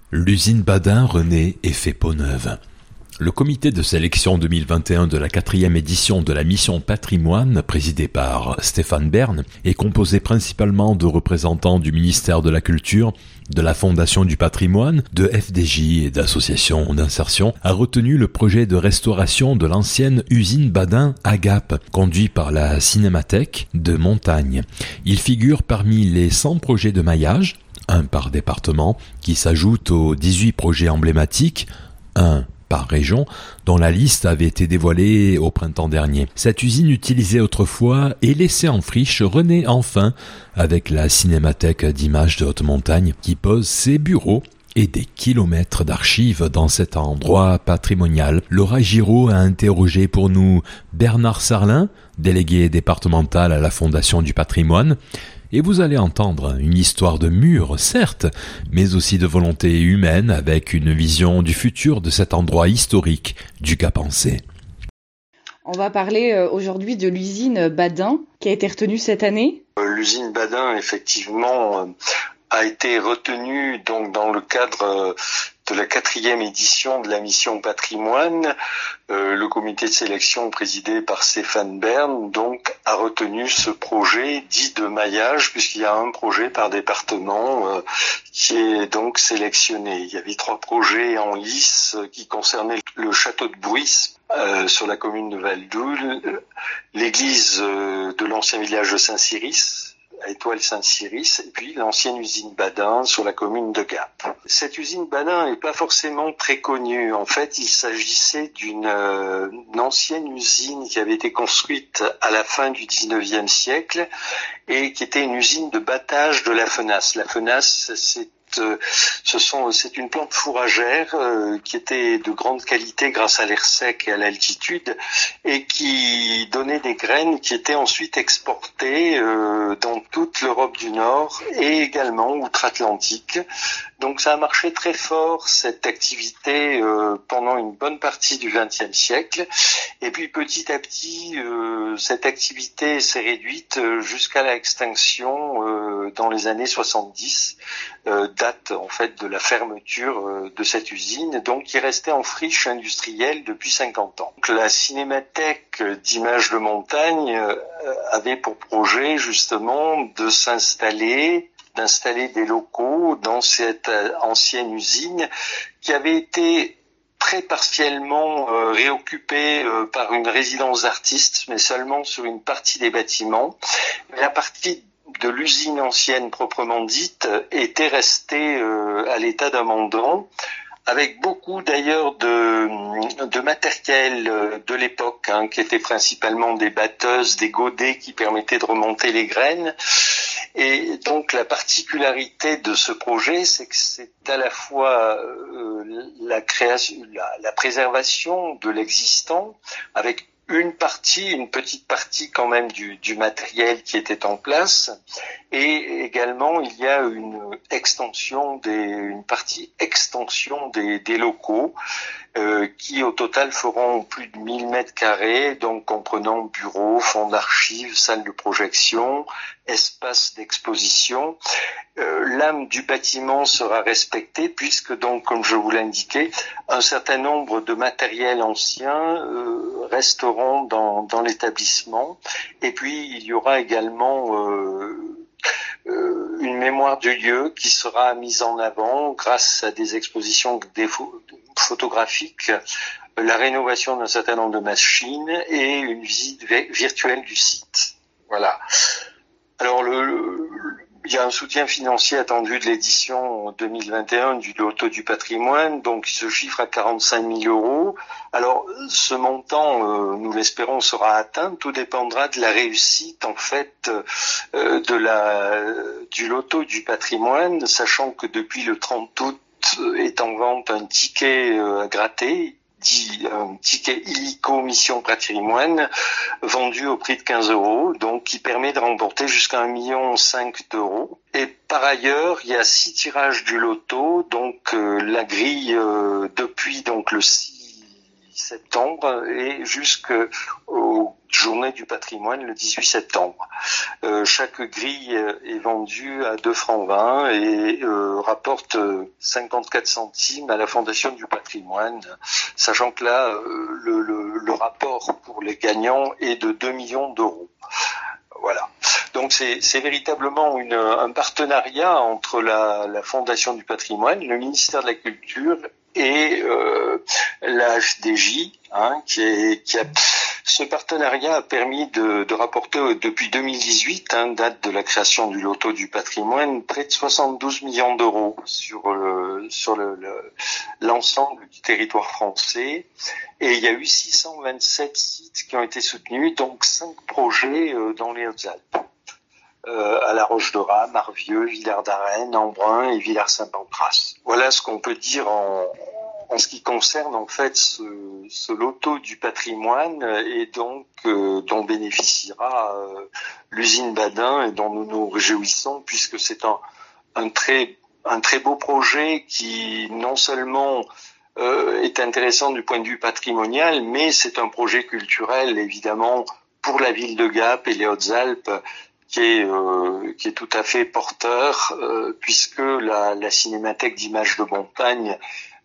L'usine Badin renaît et fait peau neuve. Le comité de sélection 2021 de la 4e édition de la mission Patrimoine, présidé par Stéphane Bern, est composé principalement de représentants du ministère de la Culture, de la Fondation du Patrimoine, de FDJ et d'associations d'insertion, a retenu le projet de restauration de l'ancienne usine Badin à Gap, conduit par la Cinémathèque de Montagne. Il figure parmi les 100 projets de maillage, un par département, qui s'ajoute aux 18 projets emblématiques, un par région, dont la liste avait été dévoilée au printemps dernier. Cette usine utilisée autrefois et laissée en friche renaît enfin avec la Cinémathèque d'images de haute montagne qui pose ses bureaux et des kilomètres d'archives dans cet endroit patrimonial. Laura Giraud a interrogé pour nous Bernard Sarlin, délégué départemental à la Fondation du Patrimoine, et vous allez entendre une histoire de mur, certes, mais aussi de volonté humaine avec une vision du futur de cet endroit historique du Cap-en-Sée. On va parler aujourd'hui de l'usine Badin qui a été retenue cette année. L'usine Badin, effectivement, a été retenue donc dans le cadre de la 4e édition de la mission Patrimoine. Le comité de sélection présidé par Stéphane Bern donc a retenu ce projet dit de maillage, puisqu'il y a un projet par département qui est donc sélectionné. Il y avait 3 projets en lice qui concernaient le château de Bruys sur la commune de Valdoule, l'église de l'ancien village de Saint-Cyrus, à Étoile-Saint-Cyrus, et puis l'ancienne usine Badin sur la commune de Gap. Cette usine Badin n'est pas forcément très connue. En fait, il s'agissait d'une ancienne usine qui avait été construite à la fin du 19e siècle et qui était une usine de battage de la fenasse. La fenasse, c'est une plante fourragère qui était de grande qualité grâce à l'air sec et à l'altitude et qui donnait des graines qui étaient ensuite exportées dans toute l'Europe du Nord et également outre-Atlantique. Donc ça a marché très fort cette activité pendant une bonne partie du XXe siècle et puis petit à petit cette activité s'est réduite jusqu'à l'extinction dans les années 70. Date en fait de la fermeture de cette usine, donc qui est restée en friche industrielle depuis 50 ans. Donc, la Cinémathèque d'images de montagne avait pour projet justement d'installer des locaux dans cette ancienne usine qui avait été très partiellement réoccupée par une résidence d'artistes, mais seulement sur une partie des bâtiments. La partie de l'usine ancienne proprement dite était restée à l'état d'abandon, avec beaucoup d'ailleurs de matériel de l'époque, qui était principalement des batteuses, des godets qui permettaient de remonter les graines. Et donc la particularité de ce projet, c'est que c'est à la fois la préservation de l'existant, avec une petite partie quand même du matériel qui était en place, et également il y a une partie extension des locaux qui au total feront plus de 1000 mètres carrés, donc comprenant bureaux, fonds d'archives, salles de projection, espace d'exposition. L'âme du bâtiment sera respectée puisque donc, comme je vous l'indiquais, un certain nombre de matériels anciens resteront dans l'établissement. Et puis il y aura également une mémoire du lieu qui sera mise en avant grâce à des expositions photographiques, la rénovation d'un certain nombre de machines et une visite virtuelle du site. Voilà. Alors il y a un soutien financier attendu de l'édition 2021 du Loto du Patrimoine, donc il se chiffre à 45 000 €. Alors ce montant, nous l'espérons, sera atteint. Tout dépendra de la réussite en fait du Loto du Patrimoine, sachant que depuis le 30 août est en vente un ticket à gratter, dit un ticket illico mission Patrimoine, vendu au prix de 15 €, donc qui permet de remporter jusqu'à 1,5 million d'euros. Et par ailleurs, il y a 6 tirages du loto, donc la grille depuis donc le 6 septembre et jusqu'au journée du patrimoine le 18 septembre. Chaque grille est vendue à 2,20 francs et rapporte 54 centimes à la Fondation du patrimoine, sachant que là, le rapport pour les gagnants est de 2 millions d'euros. Voilà. Donc c'est véritablement un partenariat entre la Fondation du patrimoine, le ministère de la Culture et la FDJ, ce partenariat a permis de rapporter depuis 2018, date de la création du loto du patrimoine, près de 72 millions d'euros sur l'ensemble du territoire français. Et il y a eu 627 sites qui ont été soutenus, donc 5 projets dans les Hautes-Alpes. À La Roche-de-Rame, Marvieux, Villars-d'Arène, Embrun et Villars-Saint-Pancras. Voilà ce qu'on peut dire en ce qui concerne en fait ce loto du patrimoine et donc dont bénéficiera l'usine Badin et dont nous nous réjouissons puisque c'est un très beau projet qui non seulement est intéressant du point de vue patrimonial, mais c'est un projet culturel évidemment pour la ville de Gap et les Hautes-Alpes qui est tout à fait porteur puisque la Cinémathèque d'images de montagne,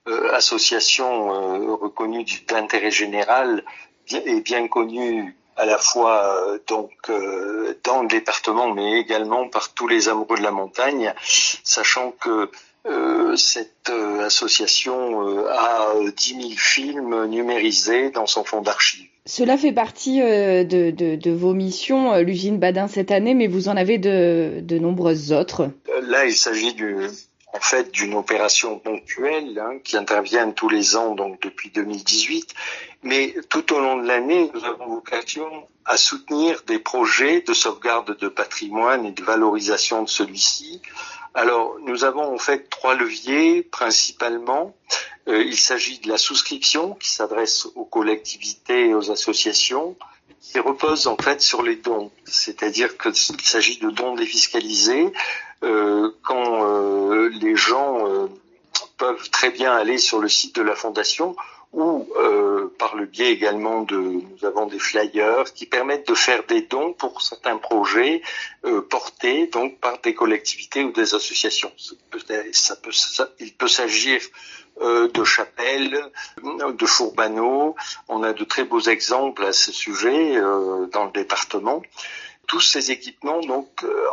association reconnue d'intérêt général, est bien connue à la fois dans le département mais également par tous les amoureux de la montagne, sachant que cette association a 10 000 films numérisés dans son fonds d'archives. Cela fait partie de vos missions, l'usine Badin cette année, mais vous en avez de nombreuses autres. Là, il s'agit d'une opération ponctuelle qui intervient tous les ans, donc depuis 2018. Mais tout au long de l'année, nous avons vocation à soutenir des projets de sauvegarde de patrimoine et de valorisation de celui-ci. Alors, nous avons en fait 3 leviers principalement. Il s'agit de la souscription qui s'adresse aux collectivités et aux associations, qui repose en fait sur les dons. C'est-à-dire qu'il s'agit de dons défiscalisés quand les gens peuvent très bien aller sur le site de la Fondation ou par le biais également nous avons des flyers qui permettent de faire des dons pour certains projets portés donc par des collectivités ou des associations. Il peut s'agir de chapelles, de fourbaneaux. On a de très beaux exemples à ce sujet dans le département. Tous ces équipements, donc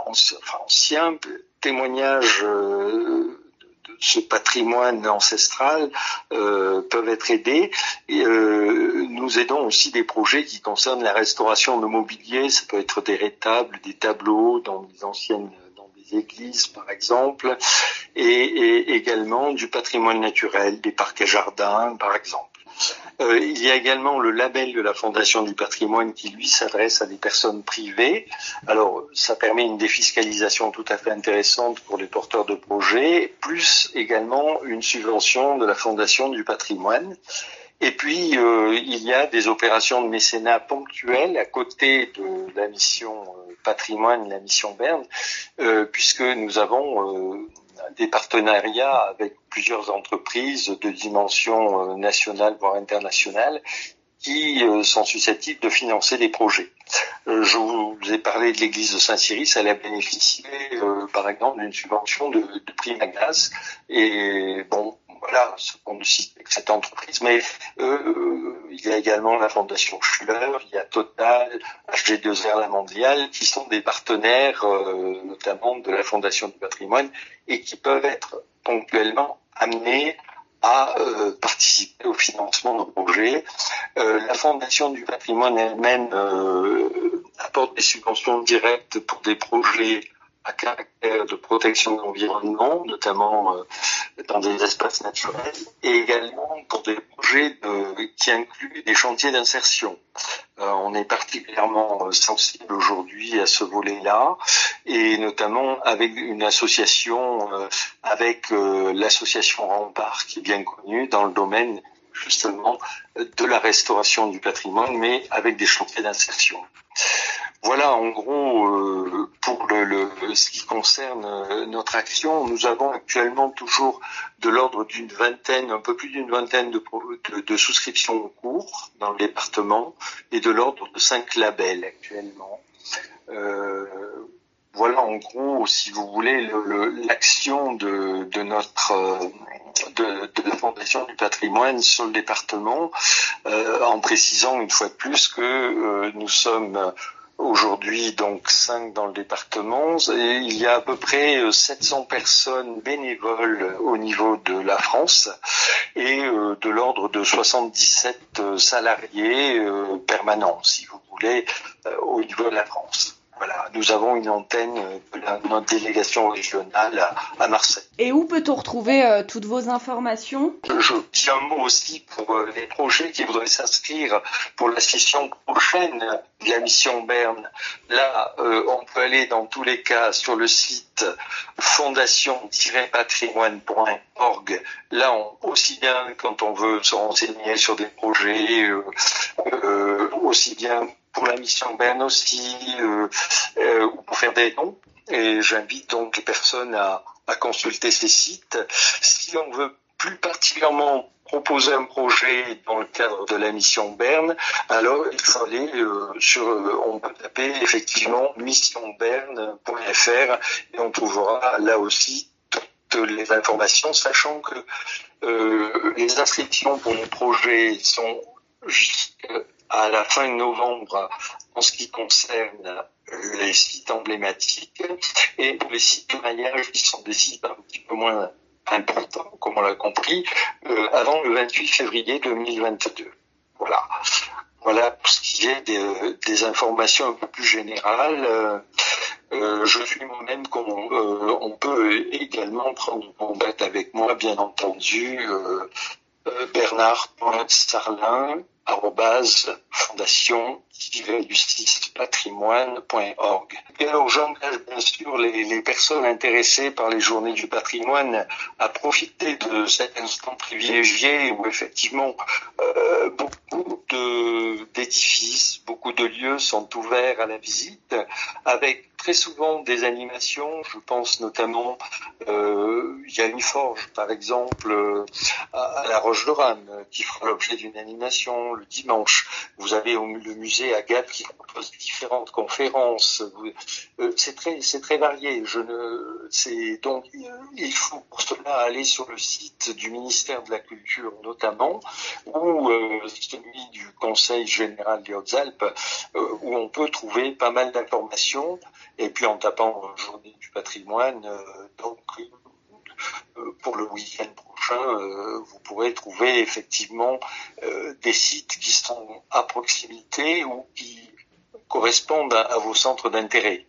anciens témoignages de ce patrimoine ancestral peuvent être aidés. Et, nous aidons aussi des projets qui concernent la restauration de mobilier. Ça peut être des rétables, des tableaux dans des églises par exemple, et également du patrimoine naturel, des parcs et jardins par exemple. Il y a également le label de la Fondation du patrimoine qui, lui, s'adresse à des personnes privées. Alors, ça permet une défiscalisation tout à fait intéressante pour les porteurs de projets, plus également une subvention de la Fondation du patrimoine. Et puis, il y a des opérations de mécénat ponctuelles à côté de la mission patrimoine, la mission Berne, puisque nous avons des partenariats avec plusieurs entreprises de dimension nationale voire internationale qui sont susceptibles de financer des projets. Je vous ai parlé de l'église de Saint-Cyril, elle a bénéficié par exemple d'une subvention de prime à gaz et bon, voilà ce qu'on ne cite avec cette entreprise, mais il y a également la Fondation Schuller, il y a Total, HG2R La Mondiale, qui sont des partenaires notamment de la Fondation du patrimoine et qui peuvent être ponctuellement amenés à participer au financement de projets. La Fondation du patrimoine elle-même apporte des subventions directes pour des projets à caractère de protection de l'environnement, notamment dans des espaces naturels, et également pour des projets qui incluent des chantiers d'insertion. On est particulièrement sensible aujourd'hui à ce volet-là, et notamment avec une association, avec l'association Rempart, qui est bien connue dans le domaine justement de la restauration du patrimoine, mais avec des chantiers d'insertion. Voilà, en gros, pour ce qui concerne notre action, nous avons actuellement toujours de l'ordre d'une vingtaine, un peu plus d'une vingtaine de souscriptions en cours dans le département et de l'ordre de 5 labels actuellement. Voilà, en gros, si vous voulez, l'action de la Fondation du patrimoine sur le département, en précisant une fois de plus que nous sommes aujourd'hui donc 5 dans le département et il y a à peu près 700 personnes bénévoles au niveau de la France et de l'ordre de 77 salariés permanents, si vous voulez, au niveau de la France. Voilà, nous avons une antenne de notre délégation régionale à Marseille. Et où peut-on retrouver toutes vos informations ? Je dis un mot aussi pour les projets qui voudraient s'inscrire pour la session prochaine de la mission Berne. Là, on peut aller dans tous les cas sur le site fondation-patrimoine.org. Là, aussi bien quand on veut se renseigner sur des projets, aussi bien pour la mission Berne aussi, ou pour faire des dons. Et j'invite donc les personnes à consulter ces sites. Si on veut plus particulièrement proposer un projet dans le cadre de la mission Berne, alors il faut aller on peut taper effectivement missionberne.fr et on trouvera là aussi toutes les informations, sachant que les inscriptions pour les projets sont à la fin de novembre en ce qui concerne les sites emblématiques et pour les sites de maillage qui sont des sites un petit peu moins importants, comme on l'a compris, avant le 28 février 2022. Voilà pour ce qui est des informations un peu plus générales. Je suis moi-même, on peut également prendre contact avec moi, bien entendu, bernard.sarlin@fondation-patrimoine.org. Et alors j'engage bien sûr les personnes intéressées par les journées du patrimoine à profiter de cet instant privilégié où effectivement beaucoup d'édifices, beaucoup de lieux sont ouverts à la visite avec très souvent des animations. Je pense notamment, il y a une forge par exemple à la Roche-de-Rame qui fera l'objet d'une animation le dimanche. Vous avez le musée à Gap qui propose différentes conférences. C'est très varié. Donc il faut pour cela aller sur le site du ministère de la Culture notamment ou celui du Conseil général des Hautes-Alpes où on peut trouver pas mal d'informations. Et puis en tapant Journée du patrimoine, pour le week-end prochain, vous pourrez trouver effectivement des sites qui sont à proximité ou qui correspondent à vos centres d'intérêt.